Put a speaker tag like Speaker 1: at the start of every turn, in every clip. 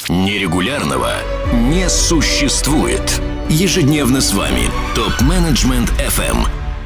Speaker 1: Нерегулярного не существует. Ежедневно с вами ТОП-менеджмент FM.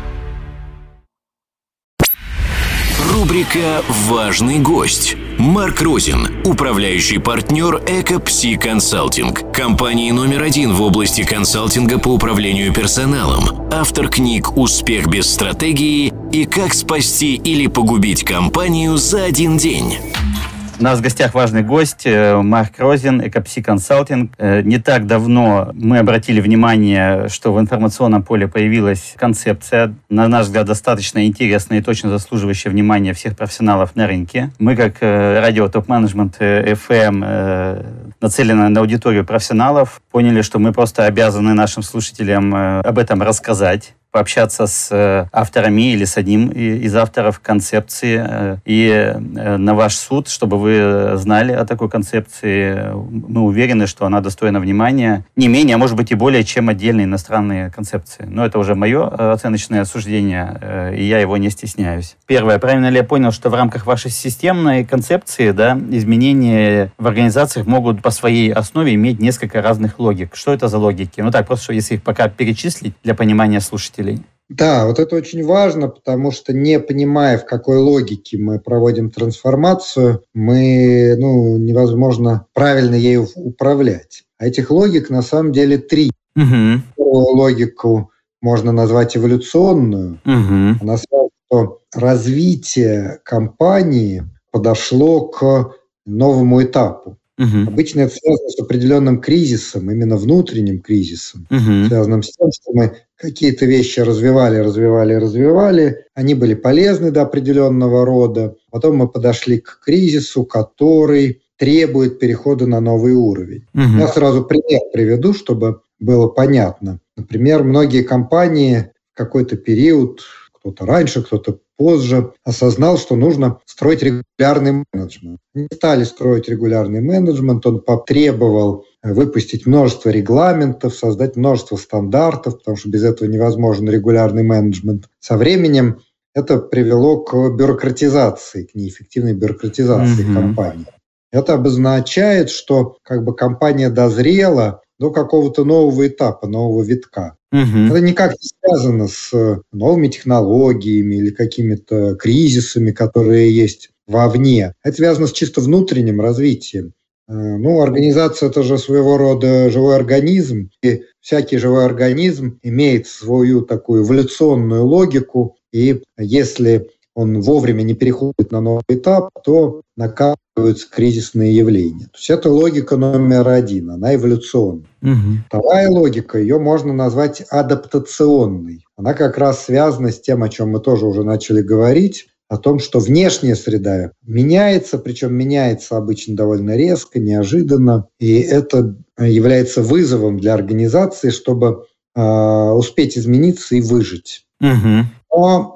Speaker 1: Рубрика «Важный гость». Марк Розин, управляющий партнер Экопси Консалтинг, компании номер 1 в области консалтинга по управлению персоналом, автор книг «Успех без стратегии» и «Как спасти или погубить компанию за один день».
Speaker 2: У нас в гостях важный гость Марк Розин, Экопси Консалтинг. Не так давно мы обратили внимание, что в информационном поле появилась концепция, на наш взгляд, достаточно интересная и точно заслуживающая внимания всех профессионалов на рынке. Мы, как радио ТОП-менеджмент FM, нацелены на аудиторию профессионалов, поняли, что мы просто обязаны нашим слушателям об этом рассказать, пообщаться с авторами или с одним из авторов концепции. И на ваш суд, чтобы вы знали о такой концепции, мы уверены, что она достойна внимания не менее, а может быть и более, чем отдельные иностранные концепции. Но это уже мое оценочное суждение, и я его не стесняюсь. Первое. Правильно ли я понял, что в рамках вашей системной концепции, изменения в организациях могут по своей основе иметь несколько разных логик? Что это за логики? Так, просто если их пока перечислить для понимания слушателей.
Speaker 3: Да, вот это очень важно, потому что не понимая, в какой логике мы проводим трансформацию, невозможно правильно ею управлять. А этих логик на самом деле 3. Первую логику можно назвать эволюционную. Она связана, что развитие компании подошло к новому этапу. Обычно это связано с определенным кризисом, именно внутренним кризисом, связанным с тем, что мы какие-то вещи развивали, они были полезны до определенного рода, потом мы подошли к кризису, который требует перехода на новый уровень. Я сразу пример приведу, чтобы было понятно. Например, многие компании в какой-то период, кто-то раньше, кто-то позже, осознал, что нужно строить регулярный менеджмент. Не стали строить регулярный менеджмент, он потребовал выпустить множество регламентов, создать множество стандартов, потому что без этого невозможен регулярный менеджмент. Со временем это привело к бюрократизации, к неэффективной бюрократизации компании. Это обозначает, что компания дозрела до какого-то нового этапа, нового витка. Это никак не связано с новыми технологиями или какими-то кризисами, которые есть вовне. Это связано с чисто внутренним развитием. Организация – это же своего рода живой организм, и всякий живой организм имеет свою такую эволюционную логику, и если он вовремя не переходит на новый этап, то накапливаются кризисные явления. То есть это логика номер 1, она эволюционная. Вторая логика, ее можно назвать адаптационной. Она как раз связана с тем, о чем мы тоже уже начали говорить, о том, что внешняя среда меняется, причем меняется обычно довольно резко, неожиданно, и это является вызовом для организации, чтобы успеть измениться и выжить. Но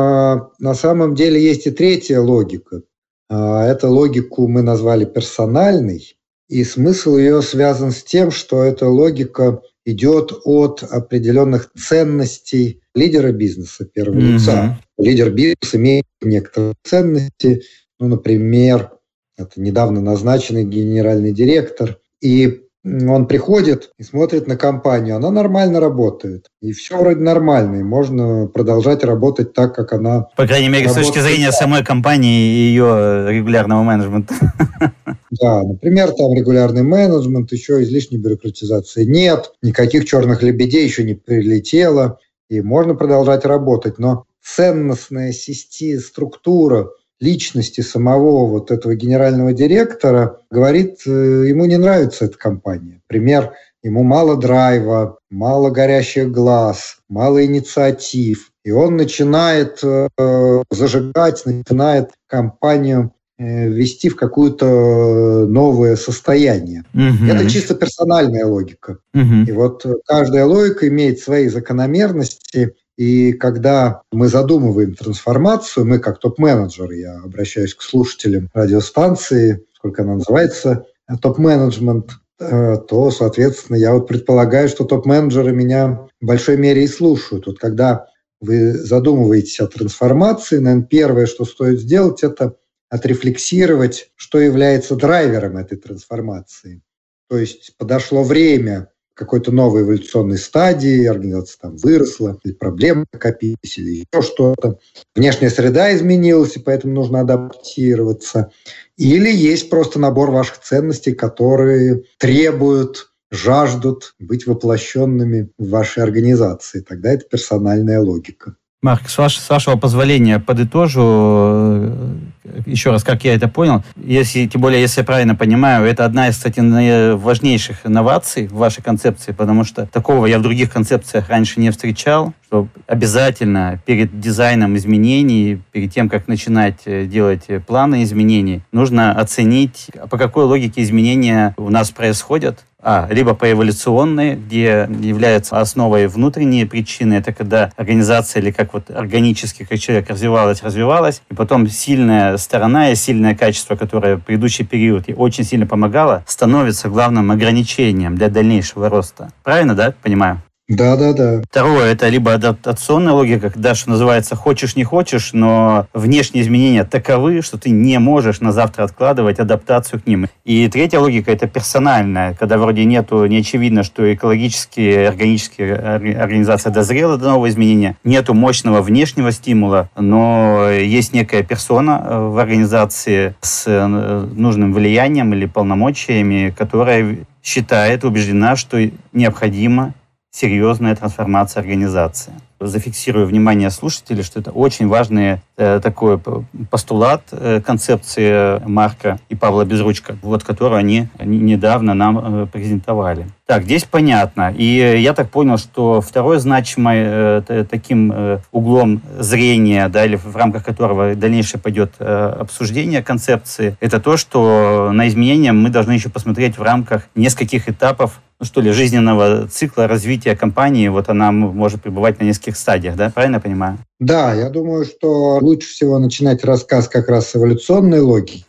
Speaker 3: на самом деле есть и третья логика. Эту логику мы назвали персональной, и смысл ее связан с тем, что эта логика идет от определенных ценностей лидера бизнеса, первого лица. Лидер бизнеса имеет некоторые ценности, например, это недавно назначенный генеральный директор, и он приходит и смотрит на компанию, она нормально работает, и все вроде нормально, и можно продолжать работать так, как она.
Speaker 2: По крайней мере, с точки зрения самой компании и ее регулярного менеджмента.
Speaker 3: Да, например, там регулярный менеджмент, еще излишней бюрократизации нет, никаких черных лебедей еще не прилетело, и можно продолжать работать, но ценностная структура личности самого этого генерального директора говорит, ему не нравится эта компания. Пример, ему мало драйва, мало горящих глаз, мало инициатив. И он начинает зажигать, начинает компанию ввести в какое-то новое состояние. Это чисто персональная логика. И каждая логика имеет свои закономерности. И когда мы задумываем трансформацию, мы как топ-менеджеры, я обращаюсь к слушателям радиостанции, сколько она называется, топ-менеджмент, то, соответственно, я предполагаю, что топ-менеджеры меня в большой мере и слушают. Когда вы задумываетесь о трансформации, наверное, первое, что стоит сделать, это отрефлексировать, что является драйвером этой трансформации. то есть подошло время какой-то новой эволюционной стадии, организация там выросла, или проблемы накопились, или еще что-то. Внешняя среда изменилась, и поэтому нужно адаптироваться. Или есть просто набор ваших ценностей, которые требуют, жаждут быть воплощенными в вашей организации. Тогда это персональная логика.
Speaker 2: Марк, с вашего позволения подытожу еще раз, как я это понял. Тем более, если я правильно понимаю, это одна из, кстати, важнейших инноваций в вашей концепции, потому что такого я в других концепциях раньше не встречал, что обязательно перед дизайном изменений, перед тем, как начинать делать планы изменений, нужно оценить, по какой логике изменения у нас происходят. Либо по эволюционной, где является основой внутренние причины, это когда организация или как вот органически, как человек развивалась, и потом сильная сторона и сильное качество, которое в предыдущий период очень сильно помогало, становится главным ограничением для дальнейшего роста. Правильно, да, понимаю?
Speaker 3: Да.
Speaker 2: Второе, это либо адаптационная логика, когда, что называется, хочешь не хочешь, но внешние изменения таковы, что ты не можешь на завтра откладывать адаптацию к ним. И третья логика, это персональная, когда вроде не очевидно, что экологически, органически организация дозрела до нового изменения, нету мощного внешнего стимула, но есть некая персона в организации с нужным влиянием или полномочиями, которая считает, убеждена, что необходимо серьезная трансформация организации. Зафиксирую внимание слушателей, что это очень важный такой постулат концепции Марка и Павла Безручко, которую они недавно нам презентовали. Так, здесь понятно. И я так понял, что второй значимый таким углом зрения, или в рамках которого дальнейшее пойдет обсуждение концепции, это то, что на изменения мы должны еще посмотреть в рамках нескольких этапов жизненного цикла развития компании. Она может пребывать на нескольких стадиях, да? Правильно я понимаю?
Speaker 3: Да, я думаю, что лучше всего начинать рассказ как раз с эволюционной логики.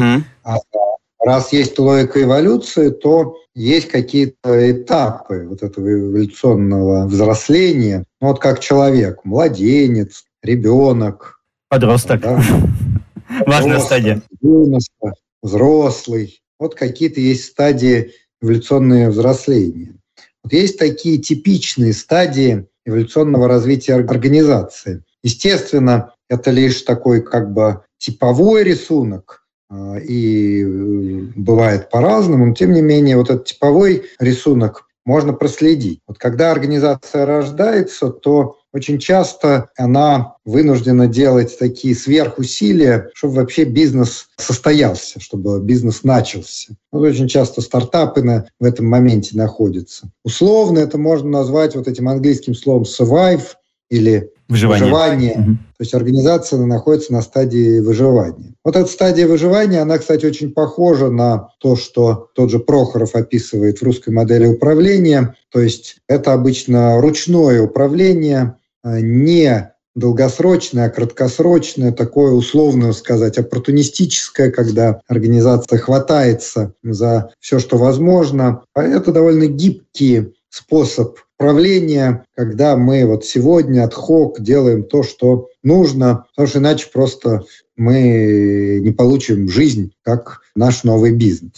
Speaker 3: Раз есть логика эволюции, то есть какие-то этапы этого эволюционного взросления. Как человек, младенец, ребенок.
Speaker 2: Подросток. Важная стадия.
Speaker 3: Юноша, взрослый. Какие-то есть стадии эволюционное взросление. Есть такие типичные стадии эволюционного развития организации. Естественно, это лишь такой типовой рисунок, и бывает по-разному, но тем не менее этот типовой рисунок можно проследить. Когда организация рождается, то очень часто она вынуждена делать такие сверхусилия, чтобы вообще бизнес состоялся, чтобы бизнес начался. Очень часто стартапы в этом моменте находятся. Условно это можно назвать этим английским словом survive или выживание. То есть организация находится на стадии выживания. Эта стадия выживания, она, кстати, очень похожа на то, что тот же Прохоров описывает в русской модели управления. То есть это обычно ручное управление, не долгосрочное, а краткосрочное, такое условно сказать, оппортунистическое, когда организация хватается за все, что возможно. Это довольно гибкий способ управления, когда мы сегодня ad-hoc делаем то, что нужно, потому что иначе просто мы не получим жизнь как наш новый бизнес.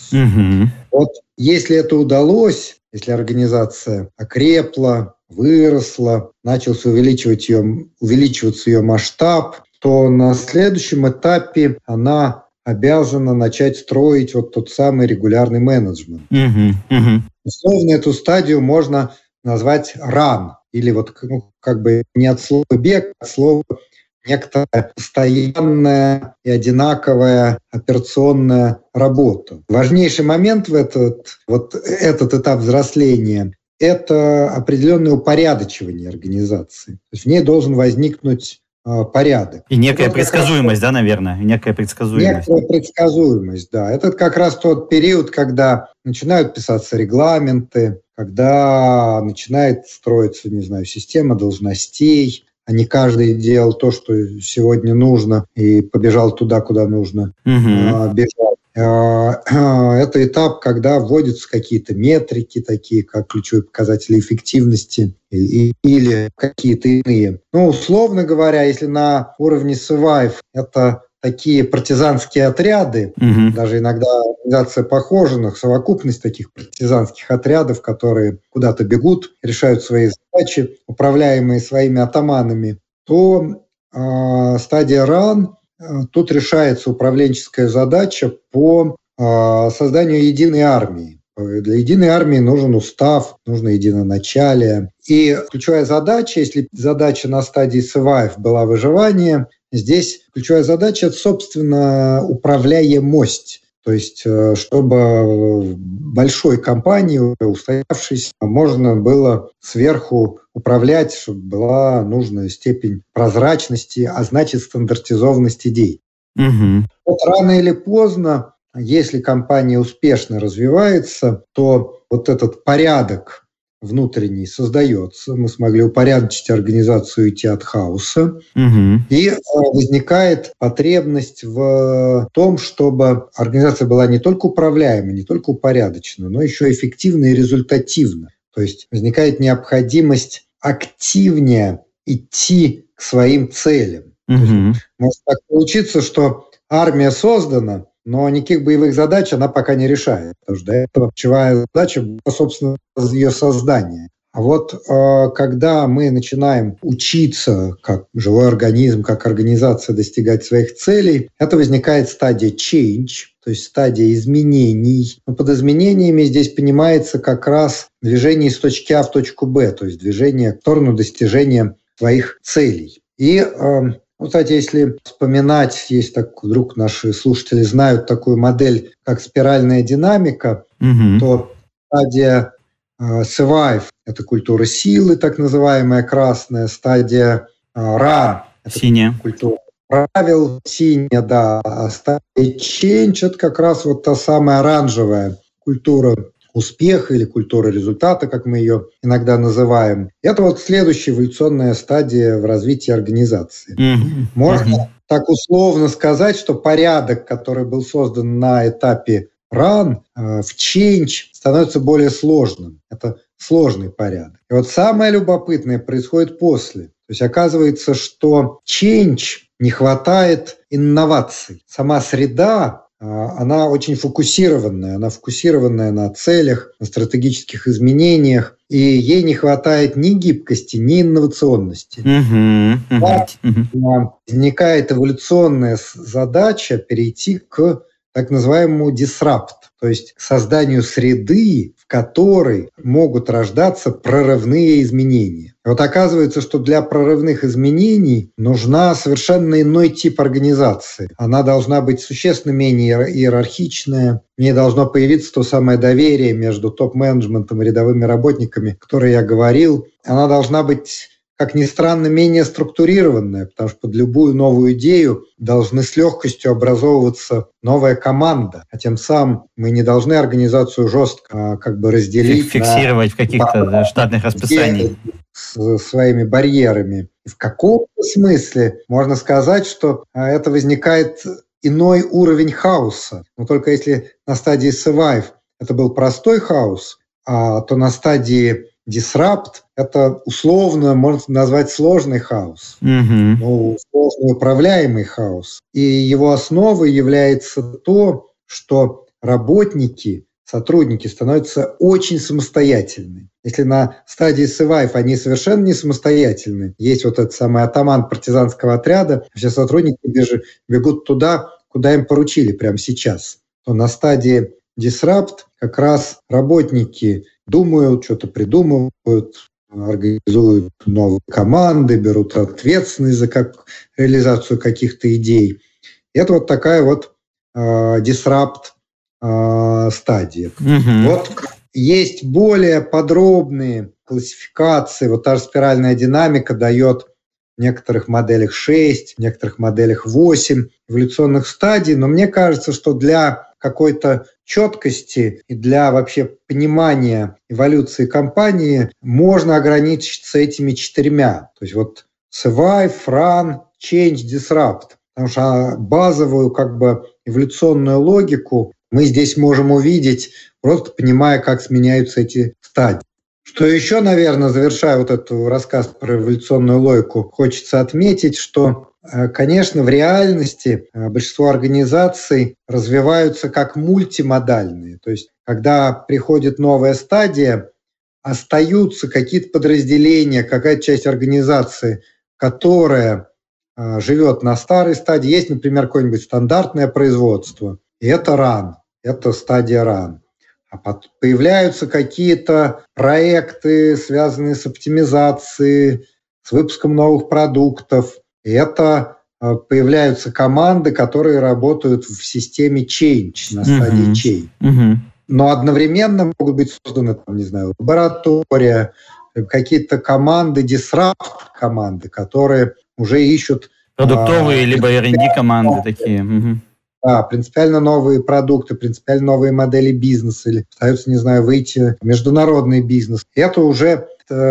Speaker 3: Если это удалось, если организация окрепла, выросла, начался увеличиваться ее масштаб, то на следующем этапе она обязана начать строить тот самый регулярный менеджмент. Условно эту стадию можно назвать run, или не от слова бег, а от слова некоторая постоянная и одинаковая операционная работа. Важнейший момент в этот этап взросления – это определенное упорядочивание организации. То есть в ней должен возникнуть порядок.
Speaker 2: И некая предсказуемость, наверное? Некая предсказуемость.
Speaker 3: Некая предсказуемость, да. Это как раз тот период, когда начинают писаться регламенты, когда начинает строиться, система должностей, а не каждый делал то, что сегодня нужно, и побежал туда, куда нужно бежать. Это этап, когда вводятся какие-то метрики, такие как ключевые показатели эффективности или какие-то иные. Условно говоря, если на уровне survive это такие партизанские отряды, даже иногда организация похожа на совокупность таких партизанских отрядов, которые куда-то бегут, решают свои задачи, управляемые своими атаманами, то стадия РАН, тут решается управленческая задача по созданию единой армии. Для единой армии нужен устав, нужно единоначалие. И ключевая задача, если задача на стадии Survive была выживание, здесь ключевая задача – это, собственно, управляемость. То есть, чтобы большой компании, устоявшейся, можно было сверху управлять, чтобы была нужная степень прозрачности, а значит, стандартизованности идей. Вот рано или поздно, если компания успешно развивается, то вот этот порядок внутренний создается. Мы смогли упорядочить организацию, уйти от хаоса. И возникает потребность в том, чтобы организация была не только управляема, не только упорядочена, но еще эффективна и результативна. То есть возникает необходимость активнее идти к своим целям. Может так получиться, что армия создана, но никаких боевых задач она пока не решает, потому что до этого ключевая задача была, собственно, ее создание. А вот когда мы начинаем учиться, как живой организм, как организация достигать своих целей, это возникает стадия change, то есть стадия изменений. Но под изменениями здесь понимается как раз движение из точки А в точку Б, то есть движение в сторону достижения своих целей. И кстати, если вспоминать, есть так, вдруг наши слушатели знают такую модель, как спиральная динамика, то стадия Survive – это культура силы, так называемая красная, стадия Run – это синяя культура правил, синяя, да, а стадия Change – это как раз вот та самая оранжевая культура успеха или культура результата, как мы ее иногда называем. Это вот следующая эволюционная стадия в развитии организации. Можно так условно сказать, что порядок, который был создан на этапе Run, в Change становится более сложным. Это сложный порядок. И вот самое любопытное происходит после. То есть оказывается, что Change не хватает инноваций. Сама среда, она очень фокусированная. Она фокусированная на целях, на стратегических изменениях. И ей не хватает ни гибкости, ни инновационности. Возникает эволюционная задача перейти к так называемому disrupt, то есть к созданию среды, в которой могут рождаться прорывные изменения. И вот оказывается, что для прорывных изменений нужна совершенно иной тип организации. Она должна быть существенно менее иерархичная, в ней должно появиться то самое доверие между топ-менеджментом и рядовыми работниками, о котором я говорил. Она должна быть, как ни странно, менее структурированная, потому что под любую новую идею должны с легкостью образовываться новая команда. А тем самым мы не должны организацию жестко как бы разделить.
Speaker 2: Фиксировать в каких-то штатных расписаниях.
Speaker 3: С своими барьерами. И в каком-то смысле можно сказать, что это возникает иной уровень хаоса. Но только если на стадии Survive это был простой хаос, то на стадии Disrupt – это условно можно назвать сложный хаос, сложно управляемый хаос. И его основой является то, что работники, сотрудники становятся очень самостоятельны. Если на стадии Survive они совершенно не самостоятельны, есть вот этот самый атаман партизанского отряда, все сотрудники бегут туда, куда им поручили прямо сейчас, то на стадии Disrupt как раз работники думают, что-то придумывают, организуют новые команды, берут ответственность за реализацию каких-то идей. И это вот такая вот disrupt стадия. Вот есть более подробные классификации. Вот та же спиральная динамика дает в некоторых моделях 6, в некоторых моделях 8 эволюционных стадий. Но мне кажется, что для какой-то четкости и для вообще понимания эволюции компании можно ограничиться этими 4. То есть вот Survive, Run, Change, Disrupt. Потому что базовую как бы эволюционную логику мы здесь можем увидеть, просто понимая, как сменяются эти стадии. Что еще, наверное, завершая вот этот рассказ про эволюционную логику, хочется отметить, что конечно, в реальности большинство организаций развиваются как мультимодальные. То есть, когда приходит новая стадия, остаются какие-то подразделения, какая-то часть организации, которая живет на старой стадии. Есть, например, какое-нибудь стандартное производство, и это run, это стадия run. А появляются какие-то проекты, связанные с оптимизацией, с выпуском новых продуктов. И это появляются команды, которые работают в системе change, на стадии change. Но одновременно могут быть созданы, не знаю, лаборатория, какие-то команды, disrupt команды, которые уже ищут...
Speaker 2: Продуктовые, либо R&D команды такие.
Speaker 3: Да, принципиально новые продукты, принципиально новые модели бизнеса, или пытаются, не знаю, выйти в международный бизнес. Это уже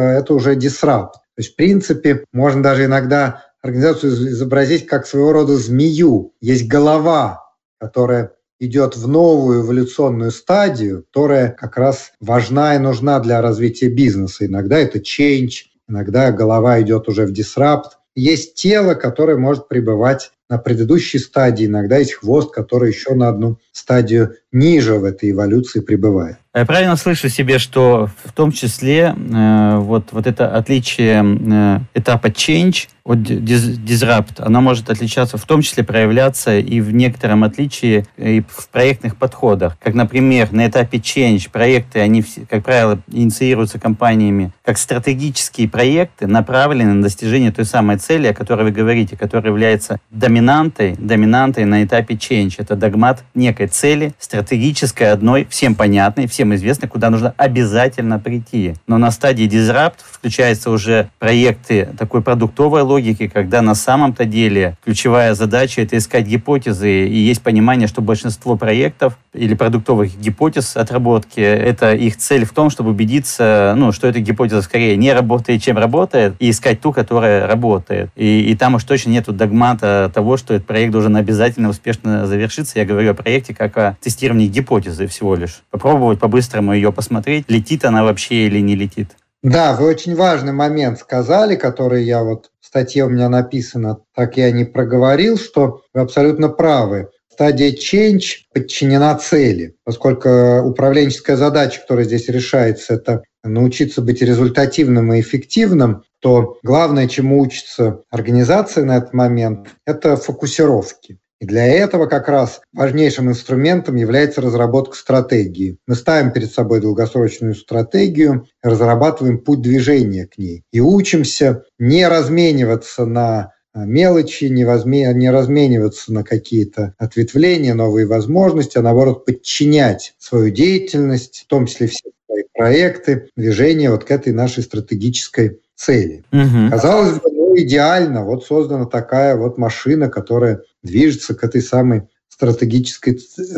Speaker 3: disrupt. То есть, в принципе, можно даже иногда организацию изобразить как своего рода змею. Есть голова, которая идет в новую эволюционную стадию, которая как раз важна и нужна для развития бизнеса. Иногда это change, иногда голова идет уже в disrupt. Есть тело, которое может пребывать на предыдущей стадии, иногда есть хвост, который еще на одну стадию ниже в этой эволюции пребывает.
Speaker 2: Я правильно слышу себе, что в том числе вот это отличие этапа change от disrupt, оно может отличаться, в том числе проявляться и в некотором отличии и в проектных подходах. Как, например, на этапе change проекты, они, как правило, инициируются компаниями как стратегические проекты, направленные на достижение той самой цели, о которой вы говорите, которая является доминантой на этапе change. Это догмат некой цели, стратегической, одной, всем понятной, всем известной, куда нужно обязательно прийти. Но на стадии disrupt включаются уже проекты такой продуктовой логики, когда на самом-то деле ключевая задача — это искать гипотезы, и есть понимание, что большинство проектов или продуктовых гипотез отработки — это их цель в том, чтобы убедиться, что эта гипотеза скорее не работает, чем работает, и искать ту, которая работает. И там уж точно нету догмата того, что этот проект должен обязательно успешно завершиться. Я говорю о проекте как о тестировании гипотезы всего лишь. Попробовать по-быстрому ее посмотреть, летит она вообще или не летит.
Speaker 3: Да, вы очень важный момент сказали, который я в статье у меня написано, так я не проговорил, что вы абсолютно правы. Стадия change подчинена цели, поскольку управленческая задача, которая здесь решается, это научиться быть результативным и эффективным, то главное, чему учится организация на этот момент, это фокусировки. И для этого как раз важнейшим инструментом является разработка стратегии. Мы ставим перед собой долгосрочную стратегию, разрабатываем путь движения к ней и учимся не размениваться на мелочи, не размениваться на какие-то ответвления, новые возможности, а наоборот подчинять свою деятельность, в том числе все свои проекты, движение к этой нашей стратегической цели. Казалось бы, идеально, создана такая машина, которая движется к этой самой стратегической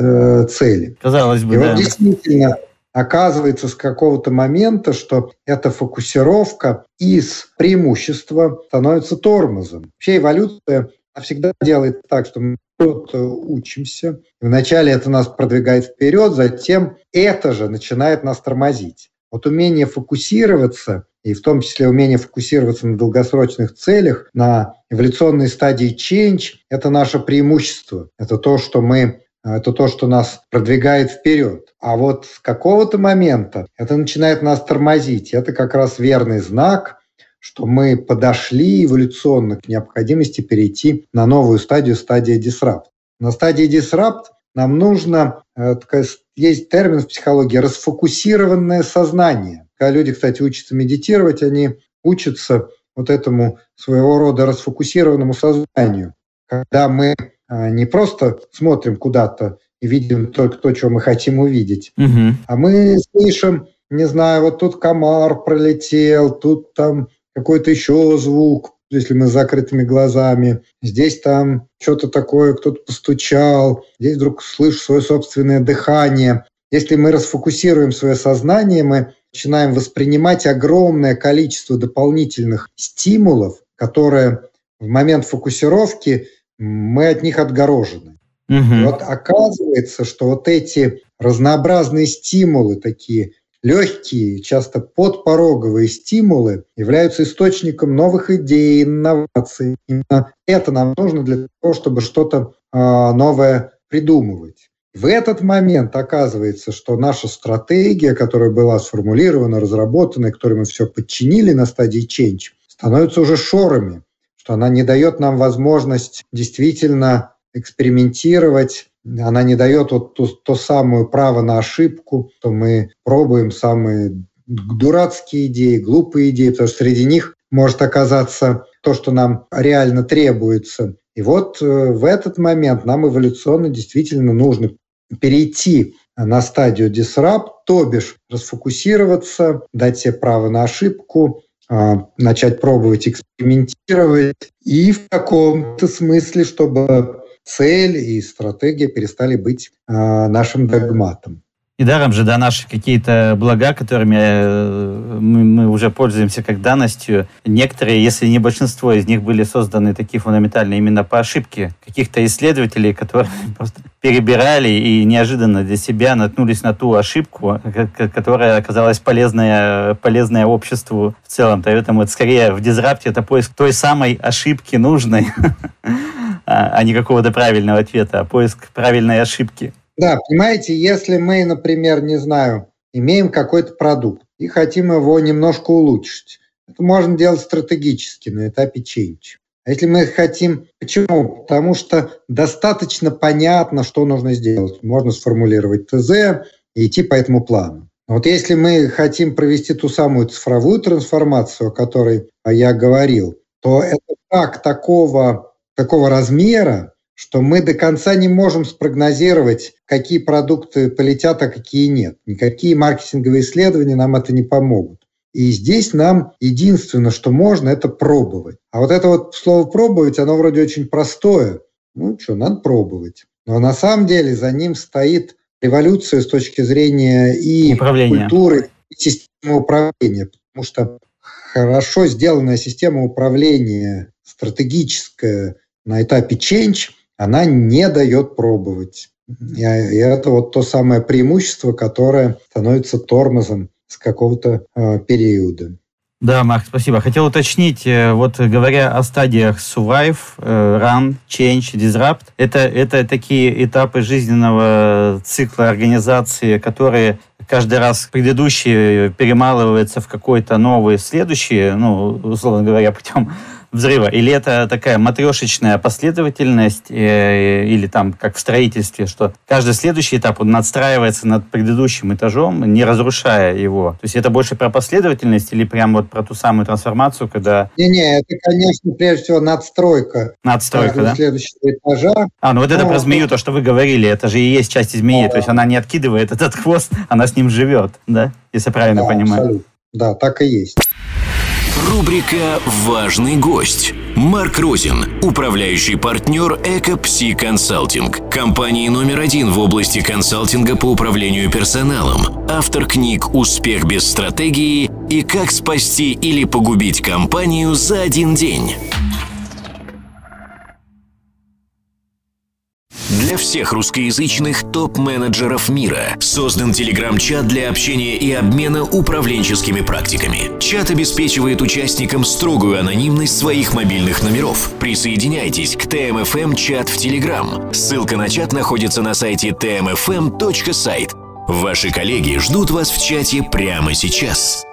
Speaker 3: цели.
Speaker 2: Казалось бы,
Speaker 3: и действительно оказывается с какого-то момента, что эта фокусировка из преимущества становится тормозом. Вообще эволюция всегда делает так, что мы что-то учимся. Вначале это нас продвигает вперед, затем это же начинает нас тормозить. Умение фокусироваться, и в том числе умение фокусироваться на долгосрочных целях, на эволюционной стадии change, это наше преимущество. Это то, что нас продвигает вперед. А с какого-то момента это начинает нас тормозить. Это как раз верный знак, что мы подошли эволюционно к необходимости перейти на новую стадию, стадия disrupt. На стадии disrupt нам нужно, есть термин в психологии, расфокусированное сознание. Когда люди, кстати, учатся медитировать, они учатся этому своего рода расфокусированному сознанию. Когда мы не просто смотрим куда-то и видим только то, чего мы хотим увидеть, а мы слышим, не знаю, тут комар пролетел, тут там какой-то еще звук, если мы с закрытыми глазами. Здесь там что-то такое, кто-то постучал. Здесь вдруг слышу свое собственное дыхание. Если мы расфокусируем свое сознание, мы начинаем воспринимать огромное количество дополнительных стимулов, которые в момент фокусировки мы от них отгорожены. И оказывается, что эти разнообразные стимулы, такие легкие, часто подпороговые стимулы являются источником новых идей, инноваций. Именно это нам нужно для того, чтобы что-то новое придумывать. В этот момент оказывается, что наша стратегия, которая была сформулирована, разработана, которой мы все подчинили на стадии change, становится уже шорами, что она не дает нам возможность действительно экспериментировать, она не дает вот то самое право на ошибку, что мы пробуем самые дурацкие идеи, глупые идеи, потому что среди них может оказаться то, что нам реально требуется. И вот в этот момент нам эволюционно действительно нужно перейти на стадию disrupt, то бишь расфокусироваться, дать себе право на ошибку, начать пробовать экспериментировать и в каком-то смысле, чтобы цель и стратегия перестали быть нашим догматом.
Speaker 2: Недаром же, да, наши какие-то блага, которыми мы уже пользуемся как данностью, некоторые, если не большинство из них, были созданы такие фундаментальные именно по ошибке каких-то исследователей, которые просто перебирали и неожиданно для себя наткнулись на ту ошибку, которая оказалась полезная обществу в целом. Поэтому это скорее в дизрапте это поиск той самой ошибки нужной, а не какого-то правильного ответа, а поиск правильной ошибки.
Speaker 3: Да, понимаете, если мы, например, не знаю, имеем какой-то продукт и хотим его немножко улучшить, это можно делать стратегически на этапе change. А если мы хотим... Почему? Потому что достаточно понятно, что нужно сделать. Можно сформулировать ТЗ и идти по этому плану. Но вот если мы хотим провести ту самую цифровую трансформацию, о которой я говорил, то это шаг такого размера, что мы до конца не можем спрогнозировать, какие продукты полетят, а какие нет. Никакие маркетинговые исследования нам это не помогут. И здесь нам единственное, что можно, это пробовать. А вот это вот слово «пробовать», оно вроде очень простое. Ну что, надо пробовать. Но на самом деле за ним стоит революция с точки зрения и культуры, и системы управления. Потому что хорошо сделанная система управления, стратегическая на этапе change, она не дает пробовать. И это вот то самое преимущество, которое становится тормозом с какого-то периода.
Speaker 2: Да, Марк, спасибо. Хотел уточнить, вот говоря о стадиях survive, run, change, disrupt, это такие этапы жизненного цикла организации, которые каждый раз предыдущие перемалываются в какой-то новый следующий, условно говоря, путем взрыва? Или это такая матрешечная последовательность, или там, как в строительстве, что каждый следующий этап он надстраивается над предыдущим этажом, не разрушая его? То есть это больше про последовательность или прям вот про ту самую трансформацию, когда...
Speaker 3: Не, это, конечно, прежде всего надстройка.
Speaker 2: Надстройка, да?
Speaker 3: Следующего этажа.
Speaker 2: Это про змею, то, что вы говорили, это же и есть часть змеи, то есть она не откидывает этот хвост, она с ним живет, да? Если я правильно понимаю.
Speaker 3: Абсолютно. Да, так и есть.
Speaker 1: Рубрика «Важный гость». Марк Розин, управляющий партнер «Экопси Консалтинг», компании номер 1 в области консалтинга по управлению персоналом, автор книг «Успех без стратегии» и «Как спасти или погубить компанию за один день». Для всех русскоязычных топ-менеджеров мира создан телеграм-чат для общения и обмена управленческими практиками. Чат обеспечивает участникам строгую анонимность своих мобильных номеров. Присоединяйтесь к ТМФМ-чат в Телеграм. Ссылка на чат находится на сайте tmfm.site. Ваши коллеги ждут вас в чате прямо сейчас.